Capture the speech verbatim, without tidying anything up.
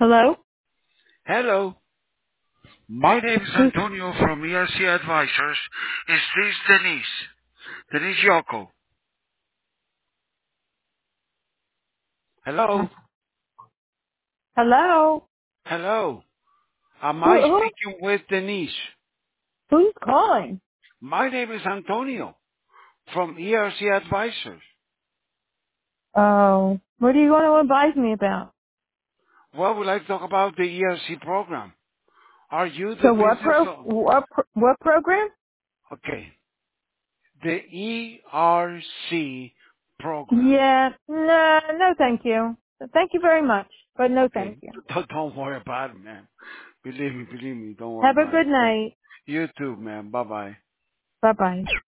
Hello? Hello. My name is Who's, Antonio from E R C Advisors. Is this Denise? Denise Yoko. Hello. hello? Hello. Am Who, I who, speaking with Denise? who's calling? My name is Antonio from E R C Advisors. Oh, what are you going to advise me about? Well, we'd like to talk about the E R C program. Are you the So what business pro, of... what, pro, what program? Okay. The E R C program. Yeah, no, no thank you. Thank you very much, but no thank Okay. you. Don't, don't worry about it, man. Believe me, believe me. Don't worry Have a about it. good Okay. night. You too, man. Bye-bye. Bye bye.